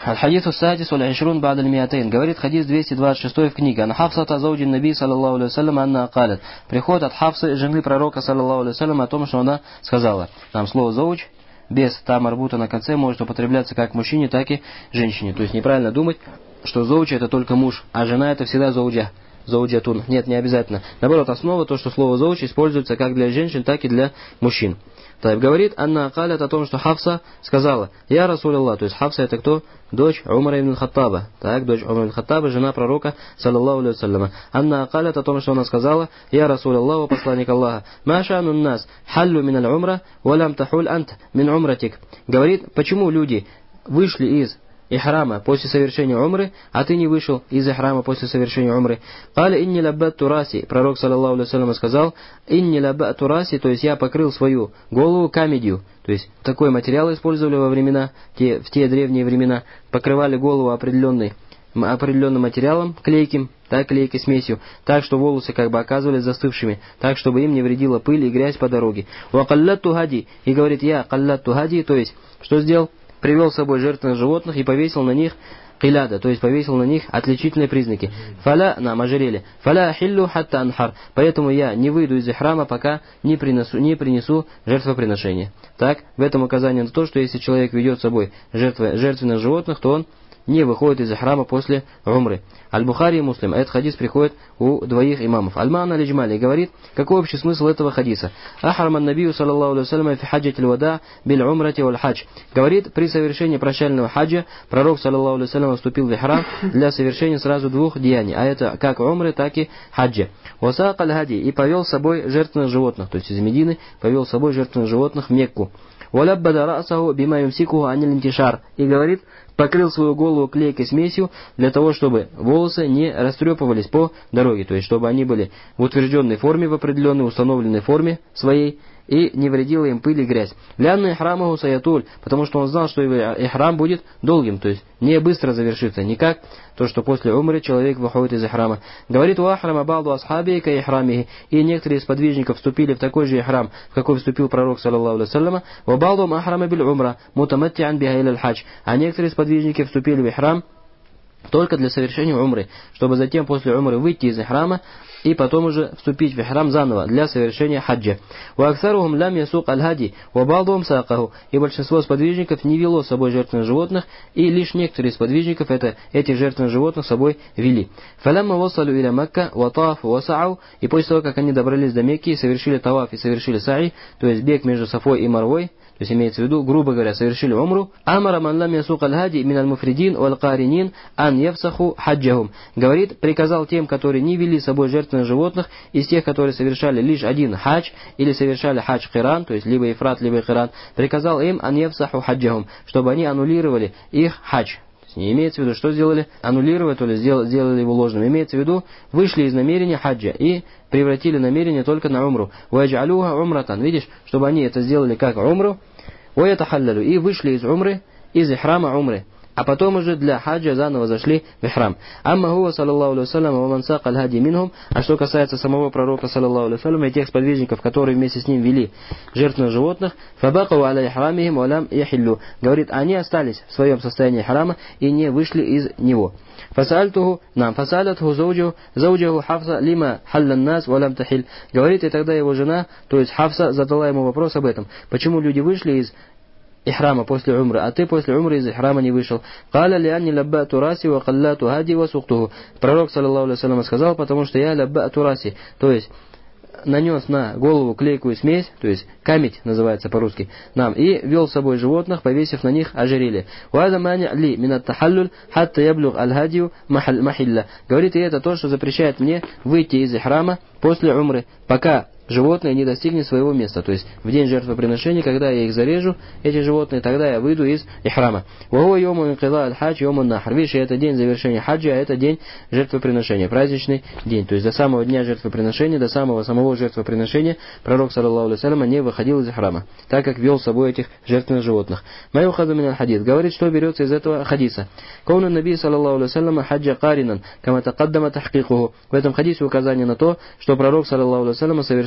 Аль-хадис ус-садис валь-ишрун ба'д аль-миатейн. Говорит хадис 226 в книге. Ан Хафсата зауджин наби саллаллаху алейхи вассалям анна калят. Приход от Хафсы, жены пророка саллаллаху алейхи вассалям, о том, что она сказала. Там слово зауджь без там арбута на конце может употребляться как мужчине, так и женщине. То есть неправильно думать, что зауджь это только муж, а жена это всегда зауджа. Зауджатун. Нет, не обязательно. Наоборот, основа то, что слово зауджь используется как для женщин, так и для мужчин. Так, говорит Анна Калят о том, что Хафса сказала: «Я Расуль Аллах». То есть Хафса это кто? Дочь Умара ибн Хаттаба. Так, дочь Умара ибн Хаттаба, жена пророка, саллаллаху алейхи вассалям. Анна Калят о том, что она сказала: «Я Расуль Аллах, посланник Аллаха. Ма ша'ну нас халлу мин аль-умра, валям тахуль ант мин умратик». Говорит, почему люди вышли из ихрама после совершения умры, а ты не вышел из ихрама после совершения умры. Каля инни лаббатту раси. Пророк, саллаллаху алейхи вассалям, сказал: инни лаббатту раси, то есть я покрыл свою голову камедью. То есть такой материал использовали во времена, в те древние времена, покрывали голову определенным материалом, клейким, так, клейкой смесью, так, что волосы как бы оказывались застывшими, так, чтобы им не вредила пыль и грязь по дороге. Ва каллатту хади. И говорит, я каллатту хади, то есть, что сделал? Привел с собой жертвенных животных и повесил на них киляда, то есть повесил на них отличительные признаки. Фаля, нам ожерелье. Фаля хиллю хатта анхар. Поэтому я не выйду из ихрама, пока не принесу жертвоприношение. Так, в этом указание на то, что если человек ведет с собой жертвенных животных, то он не выходит из ихрама после умры. Аль-Бухари и Муслим. Этот хадис приходит у двоих имамов. Аль-Ма'на аль-Иджмали говорит, какой общий смысл этого хадиса. Ахраман набию саллаллаху алейхи вассалям фи хаджати аль-вада биль умрати валь хадж. Говорит, при совершении прощального хаджа пророк саллаллаху алейхи вассалям вступил в ихрам для совершения сразу двух деяний, а это как умры, так и хаджа. Васaq аль-хади, и повел с собой жертвенных животных, то есть из Медины повел с собой жертвенных животных в Мекку. Валяббада ра'саху бима юмсикуху анил интишар. И говорит, покрыл свою голову клейкой смесью для того, чтобы волосы не растрепывались по дороге, то есть чтобы они были в утвержденной форме, в определенной установленной форме своей, и не вредила им пыль и грязь. Лянна ихрамаху саятуль, потому что он знал, что его ихрам будет долгим, то есть не быстро завершится, не как то, что после умры человек выходит из ихрама. Говорит, у ахрама ба'ду асхаби ка ихрамихи, и некоторые из подвижников вступили в такой же ихрам, в какой вступил пророк, саллаллаху алейхи вассалям, ва ба'дум ахрама биль умра, мутаматти'ан биха иля аль-хадж, а некоторые из подвижников вступили в ихрам только для совершения умры, чтобы затем после умры выйти из ихрама и потом уже вступить в ихрам заново для совершения хаджа. Ва аксарухум лям ясук аль-хади, ва ба'духум саакаху, и большинство сподвижников не вело с собой жертвенных животных, и лишь некоторые из сподвижников этих жертвенных животных с собой вели. Фалямма васалу иля Макка, ва тафу ва са'у, и после того, как они добрались до Мекки и совершили таваф и совершили са'i, то есть бег между Сафой и Марвой, то есть имеется в виду, грубо говоря, совершили умру, амара ман лам ясук аль-хади мин аль-муфридин валь каринин ан яфсаху хаджахум. Говорит, приказал тем, которые не вели с собой жертвенных животных, из тех, которые совершали лишь один хадж, или совершали хадж киран, то есть либо ифрат, либо киран, приказал им ан яфсаху хаджахум, чтобы они аннулировали их хадж. Не имеется в виду, что сделали? Аннулировали, то ли сделали его ложным. Имеется в виду, вышли из намерения хаджа и превратили намерение только на умру. Ваджалюха умратан. Видишь, чтобы они это сделали как умру. Ваятахаллалю. И вышли из умры, из ихрама умры. А потом уже для хаджа заново зашли в ихрам. Амма хуа саллаллаху алейхи вассалям ва ман сака аль-хади минхум. А что касается самого пророка саллаллаху алейхи вассалям и тех сподвижников, которые вместе с ним вели жертвенных животных, фабакау аля ихрамихим ва лам яхиллю. Говорит, они остались в своем состоянии ихрама и не вышли из него. Фасалятуху зауджаху Хафса лима халлан нас ва лам тахиль. Говорит, и тогда его жена, то есть Хафса, задала ему вопрос об этом. Почему люди вышли из ихрама после умры, а ты после умры из ихрама не вышел? Каля лианни лаббату раси ва каллату хади ва суктуху. Пророк, саллаллаху алейхи вассалям, сказал, потому что я лаббату раси, то есть нанес на голову клейкую смесь, то есть камедь называется по-русски, и вел с собой животных, повесив на них ожерелье. Говорит, и это то, что запрещает мне выйти из ихрама после умры, пока животное не достигнет своего места. То есть в день жертвоприношения, когда я их зарежу, эти животные, тогда я выйду из ихрама. Видишь, это день завершения хаджа, а это день жертвоприношения, праздничный день. То есть до самого дня жертвоприношения, до самого жертвоприношения пророк, саллаллаху алейхи вассалям, не выходил из ихрама, так как вел с собой этих жертвенных животных. Майухаду миналь хадис. Говорит, что берется из этого хадиса. Кауну наби, саллаллаху алейхи вассалям, хаджа каринан, кама тақаддама тахкикуху. В этом хадисе указание на то, что пророк, саллаллаху алейхи вассалям, совершал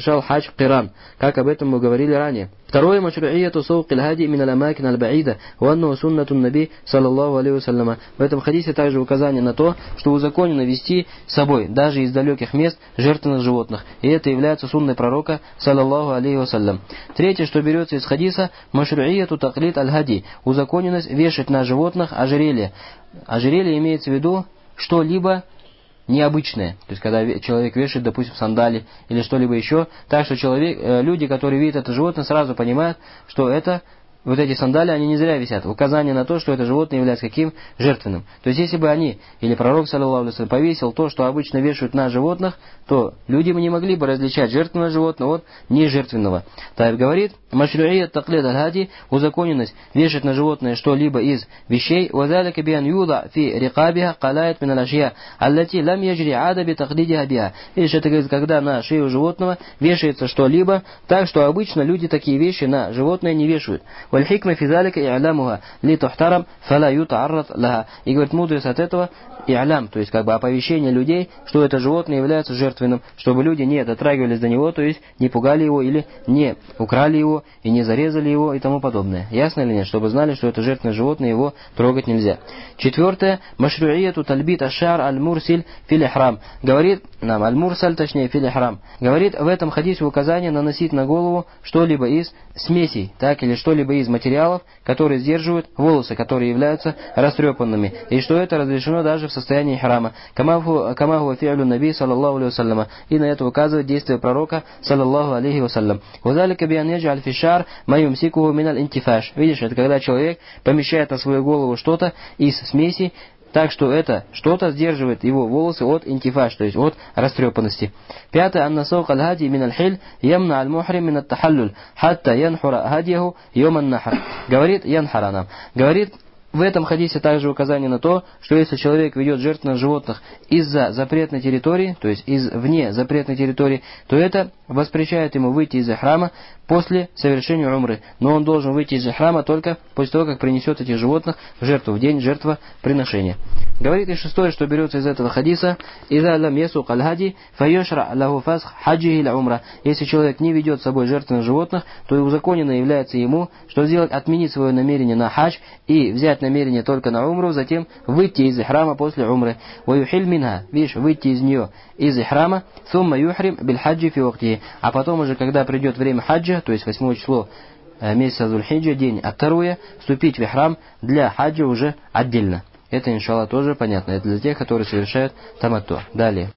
совершал хадж киран, как об этом мы говорили ранее. Второе, машру'iяту саук аль-хади мин аль-амакин аль-баида, ва аннаху суннатун наби саллаллаху алейхи вассаляма. В этом хадисе также указание на то, что узаконено вести с собой даже из далеких мест жертвенных животных, и это является сунной пророка саллаллаху алейхи вассалям. Третье, что берется из хадиса, машру'iяту таклид аль-хади, узаконенность вешать на животных ожерелье. Ожерелье имеется в виду что-либо необычное, то есть когда человек вешает, допустим, сандали или что-либо еще, так что люди, которые видят это животное, сразу понимают, что это вот эти сандали, они не зря висят. Указание на то, что это животное является каким? Жертвенным. То есть, если бы они, или пророк, саллаллаху алейхи вассалям, повесил то, что обычно вешают на животных, то люди не могли бы различать жертвенное животное от нежертвенного. Так говорит, машру'iят таклид аль-хади, узаконенность вешать на животное что-либо из вещей, وذلك بأن يوضع في رقابها قلائد من الأشياء التي لم يجري عادة بتقليدها بها. Или это говорит, когда на шею животного вешается что-либо, так что обычно люди такие вещи на животное не вешают. والحكمة في ذلك إعلامها لتحترم فلا يتعرض لها. И говорит, мудрость от этого и'лям, то есть как бы оповещение людей, что это животное является жертвенным, чтобы люди не дотрагивались до него, то есть не пугали его или не украли его и не зарезали его и тому подобное. Ясно или нет? Чтобы знали, что это жертвенное животное, его трогать нельзя. Четвертое, машру'iяту тальбит аш-шар аль-мурсиль фил ихрам. Говорит нам, аль-мурсаль, точнее фил ихрам. Говорит в этом хадисе указание наносить на голову что-либо из смесей, так, или что-либо из материалов, которые сдерживают волосы, которые являются растрепанными, и что это разрешено даже в состоянии храма. Камаху фи'лю наби саллаллаху алейхи вассаляма. И на это указывает действие пророка саллаллаху алейхи вассалям. Вазалика биан яджаль фишар майумсикуху миналь интифаш. Видишь, это когда человек помещает на свою голову что-то из смеси, так что это что-то сдерживает его волосы от интифаш, то есть от растрепанности. Пятое, анна саук аль-хади мин аль-хиль ямна аль-мухрим мин ат-тахаллюль хатта янхура хадьяху йоман нахр. Говорит янхара нам. Говорит, в этом хадисе также указание на то, что если человек ведет жертвенных животных из-за запретной территории, то есть вне запретной территории, то это воспрещает ему выйти из храма после совершения умры. Но он должен выйти из храма только после того, как принесет этих животных в жертву, в день жертвоприношения. Говорит и шестое, что берется из этого хадиса, «Иза лам ясук аль-хади, файошра лаху фасх хаджи или умра». Если человек не ведет с собой жертвенных животных, то и узаконено является ему, что сделать, отменить свое намерение на хадж и взять намерение только на умру, затем выйти из храма после умры. «Ваюхиль минха», видишь, выйти из нее, из храма, «Сумма юхрим биль хаджи фи вактихи». А потом уже, когда придет время хаджа, то есть 8 число месяца Зуль-Хиджа, день ат-Таруя, вступить в храм для хаджа уже отдельно. Это, иншаллах, тоже понятно. Это для тех, которые совершают таматту. Далее.